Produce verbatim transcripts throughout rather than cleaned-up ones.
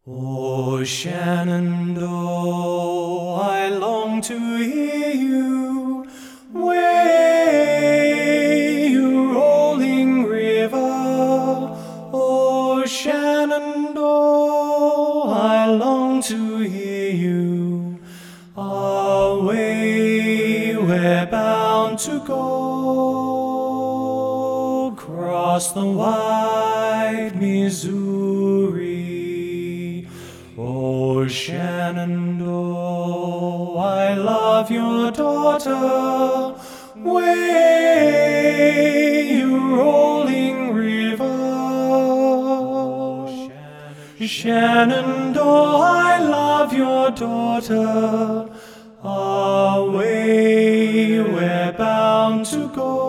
O Shenandoah, I long to hear you, way you rolling river. O Shenandoah, I long to hear you, away we're bound to go, across the wide Missouri. O Shenandoah, I love your daughter, way you rolling river. Shenandoah, I love your daughter, away we're bound to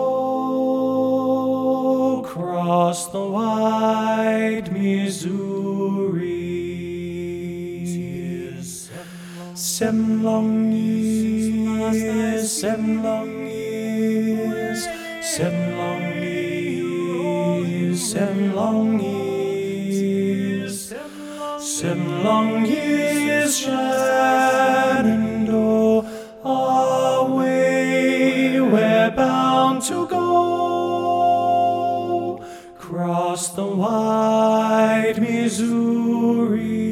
go, across the wide Missouri. Seven long years, seven long years, seven long years, seven long years, seven long years, Shenandoah, away we're bound to go, across the wide Missouri.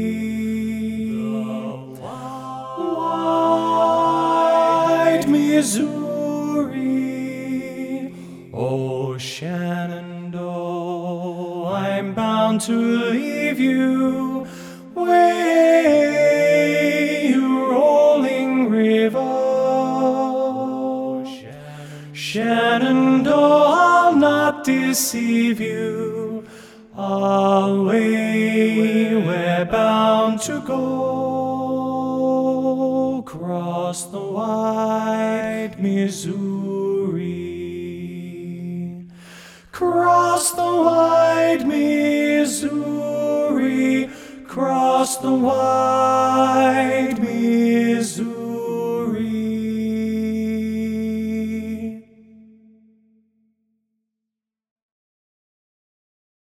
Missouri. Oh, Shenandoah, I'm bound to leave you, way you rolling river. Shenandoah, I'll not deceive you, away we're bound to go, across the wide Missouri. Cross the wide Missouri, cross the wide Missouri.